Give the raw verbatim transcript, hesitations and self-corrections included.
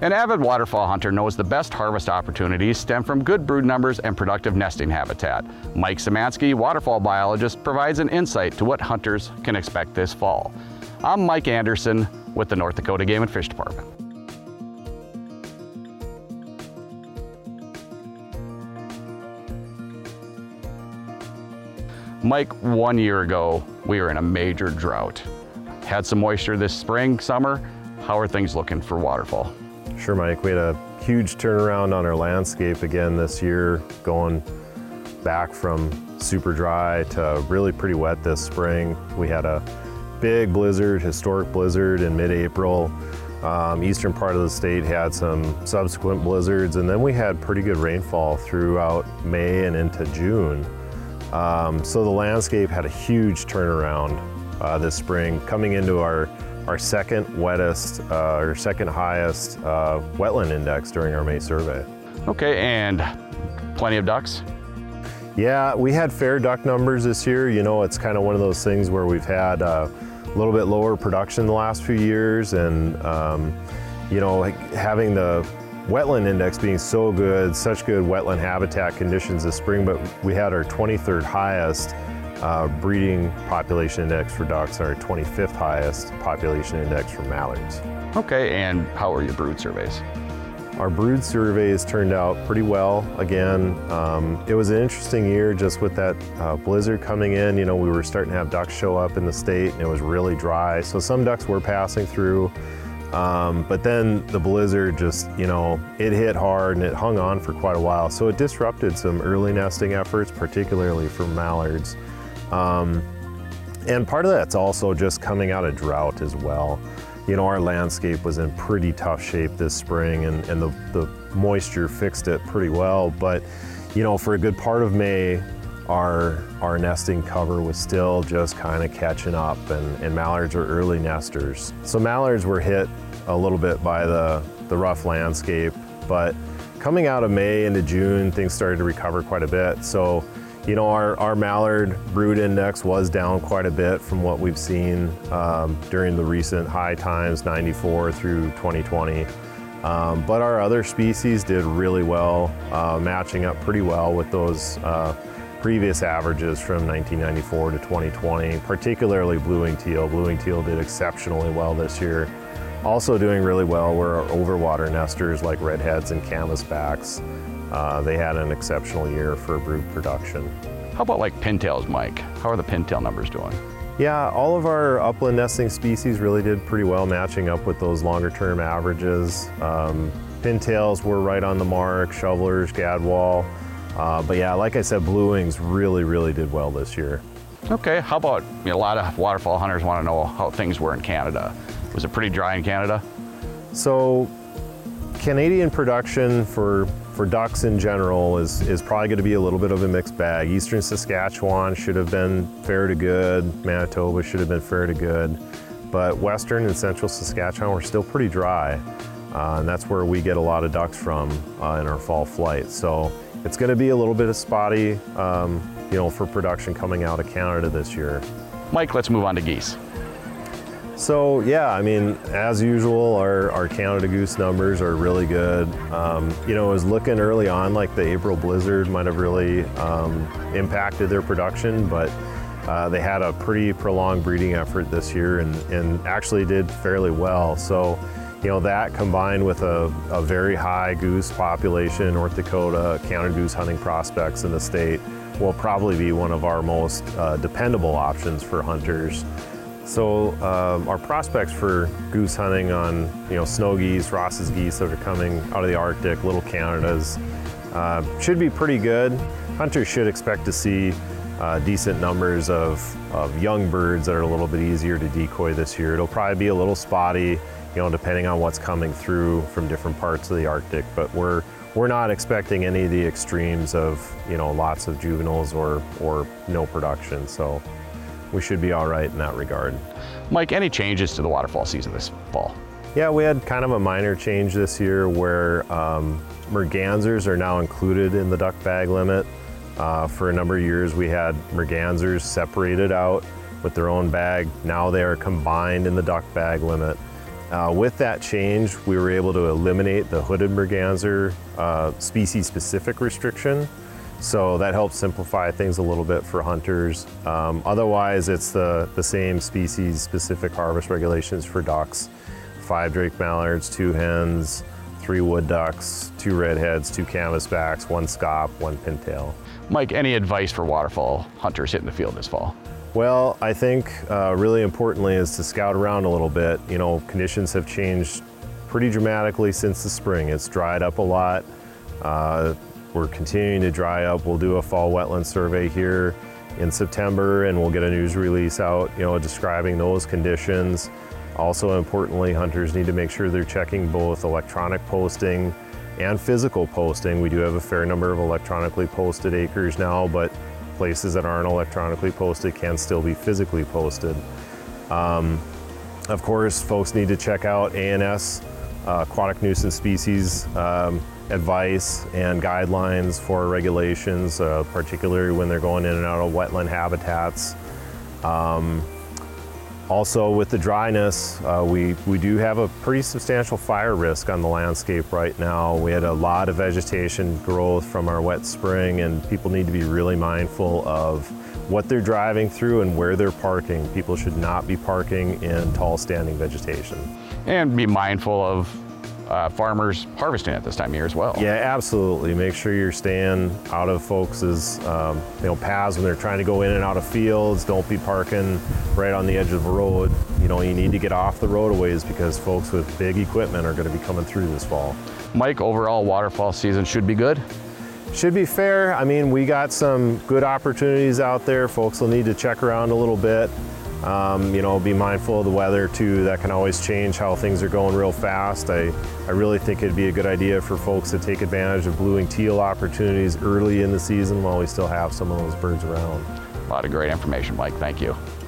An avid waterfowl hunter knows the best harvest opportunities stem from good brood numbers and productive nesting habitat. Mike Szymanski, waterfowl biologist, provides an insight to what hunters can expect this fall. I'm Mike Anderson with the North Dakota Game and Fish Department. Mike, one year ago, we were in a major drought. Had some moisture this spring, summer. How are things looking for waterfowl? Sure, Mike. We had a huge turnaround on our landscape again this year, going back from super dry to really pretty wet this spring. We had a big blizzard, historic blizzard in mid-April. Um, eastern part of the state had some subsequent blizzards, and then we had pretty good rainfall throughout May and into June. Um, so the landscape had a huge turnaround uh, this spring, coming into our our second wettest, uh, our second highest uh, wetland index during our May survey. Okay, and plenty of ducks? Yeah, we had fair duck numbers this year. You know, it's kind of one of those things where we've had uh, a little bit lower production the last few years, and um, you know, having the wetland index being so good, such good wetland habitat conditions this spring, but we had our twenty-third highest Uh, breeding population index for ducks, our twenty-fifth highest population index for mallards. Okay, and how are your brood surveys? Our brood surveys turned out pretty well. Again, um, it was an interesting year just with that uh, blizzard coming in. You know, we were starting to have ducks show up in the state, and it was really dry. So some ducks were passing through, um, but then the blizzard just, you know, it hit hard and it hung on for quite a while. So it disrupted some early nesting efforts, particularly for mallards. Um, and part of that's also just coming out of drought as well. You know, our landscape was in pretty tough shape this spring, and, and the, the moisture fixed it pretty well. But, you know, for a good part of May, our, our nesting cover was still just kind of catching up, and, and mallards are early nesters. So mallards were hit a little bit by the, the rough landscape, but coming out of May into June, things started to recover quite a bit. So, you know, our, our mallard brood index was down quite a bit from what we've seen um, during the recent high times, ninety-four through twenty twenty. Um, but our other species did really well, uh, matching up pretty well with those uh, previous averages from nineteen ninety-four to twenty twenty, particularly blue-winged teal. Blue-winged teal did exceptionally well this year. Also doing really well were our overwater nesters like redheads and canvasbacks. Uh, they had an exceptional year for brood production. How about like pintails, Mike? How are the pintail numbers doing? Yeah, all of our upland nesting species really did pretty well, matching up with those longer term averages. Um, pintails were right on the mark, shovelers, gadwall. Uh, but yeah, like I said, blue wings really, really did well this year. Okay, how about, you know, a lot of waterfowl hunters want to know how things were in Canada. Was it pretty dry in Canada? So Canadian production for For ducks in general is, is probably going to be a little bit of a mixed bag. Eastern Saskatchewan should have been fair to good. Manitoba should have been fair to good. But Western and Central Saskatchewan were still pretty dry. Uh, and that's where we get a lot of ducks from uh, in our fall flight. So it's going to be a little bit of spotty, um, you know, for production coming out of Canada this year. Mike, let's move on to geese. So yeah, I mean, as usual, our, our Canada goose numbers are really good. Um, you know, it was looking early on like the April blizzard might have really um, impacted their production, but uh, they had a pretty prolonged breeding effort this year, and, and actually did fairly well. So, you know, that combined with a, a very high goose population in North Dakota, Canada goose hunting prospects in the state, will probably be one of our most uh, dependable options for hunters. So um, our prospects for goose hunting on, you know, snow geese, Ross's geese that are coming out of the Arctic, little Canadas, uh, should be pretty good. Hunters should expect to see uh, decent numbers of, of young birds that are a little bit easier to decoy this year. It'll probably be a little spotty, you know, depending on what's coming through from different parts of the Arctic, but we're we're not expecting any of the extremes of, you know, lots of juveniles or, or no production. So we should be all right in that regard. Mike, any changes to the waterfowl season this fall? Yeah, we had kind of a minor change this year where um, mergansers are now included in the duck bag limit. Uh, for a number of years we had mergansers separated out with their own bag. Now they are combined in the duck bag limit. Uh, with that change, we were able to eliminate the hooded merganser uh, species-specific restriction. So that helps simplify things a little bit for hunters. Um, otherwise, it's the, the same species-specific harvest regulations for ducks. Five drake mallards, two hens, three wood ducks, two redheads, two canvasbacks, one scaup, one pintail. Mike, any advice for waterfowl hunters hitting the field this fall? Well, I think uh, really importantly is to scout around a little bit. You know, conditions have changed pretty dramatically since the spring. It's dried up a lot. Uh, we're continuing to dry up. We'll do a fall wetland survey here in September, and we'll get a news release out, you know, describing those conditions. Also importantly, hunters need to make sure they're checking both electronic posting and physical posting. We do have a fair number of electronically posted acres now, but places that aren't electronically posted can still be physically posted. Um, of course, folks need to check out A N S, uh, aquatic nuisance species um, advice and guidelines for regulations, uh, particularly when they're going in and out of wetland habitats. Um, Also, with the dryness, uh, we, we do have a pretty substantial fire risk on the landscape right now. We had a lot of vegetation growth from our wet spring, and people need to be really mindful of what they're driving through and where they're parking. People should not be parking in tall standing vegetation. And be mindful of uh, farmers harvesting at this time of year as well. Yeah, absolutely. Make sure you're staying out of folks' um, you know, paths when they're trying to go in and out of fields. Don't be parking right on the edge of the road. You know, you need to get off the roadways because folks with big equipment are going to be coming through this fall. Mike, overall waterfowl season should be good? Should be fair. I mean, we got some good opportunities out there. Folks will need to check around a little bit. Um, you know, be mindful of the weather too. That can always change how things are going real fast. I, I really think it'd be a good idea for folks to take advantage of blue and teal opportunities early in the season while we still have some of those birds around. A lot of great information, Mike. Thank you.